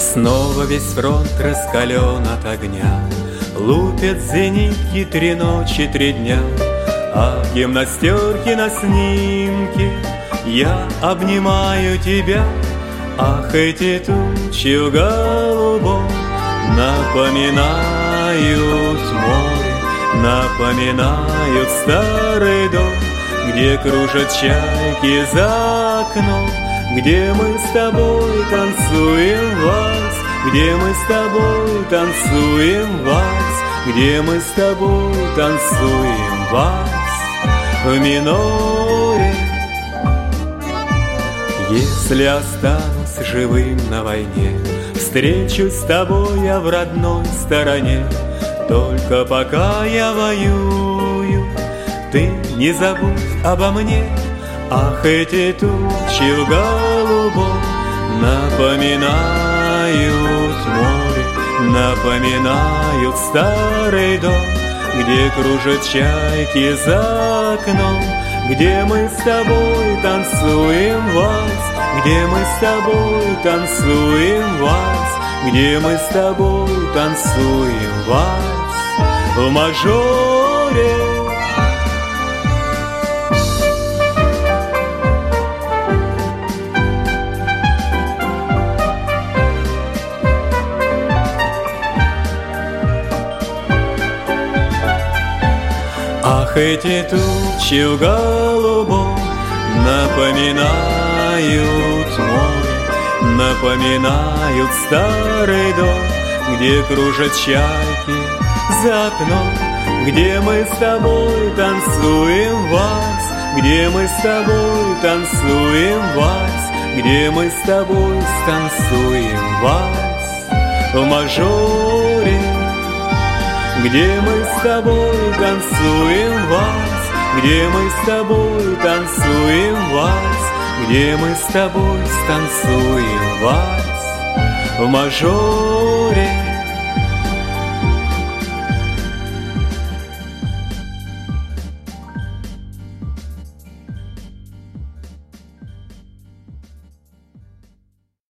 Снова весь фронт раскален от огня, лупят зенитки 3 ночи, 3 дня. А в гимнастерке на снимке я обнимаю тебя. Ах, эти тучи в голубом напоминают море, напоминают старый дом, где кружат чайки за окном, где мы с тобой танцуем вальс, где мы с тобой танцуем вальс, где мы с тобой танцуем вальс в миноре. Если останусь живым на войне, встречусь с тобой я в родной стороне. Только пока я воюю, ты не забудь обо мне. Ах, эти тучи в голубом напоминают море, напоминают старый дом, где кружат чайки за окном, где мы с тобой танцуем вальс, где мы с тобой танцуем вальс, где мы с тобой танцуем вальс в мажоре. Ах, эти тучи в голубом напоминают море, напоминают старый дом, где кружат чайки за окном, где мы с тобой танцуем вальс, где мы с тобой танцуем вальс, где мы с тобой станцуем вальс в мажоре. Где мы с тобой танцуем вальс, где мы с тобой танцуем вальс, где мы с тобой станцуем вальс в мажоре.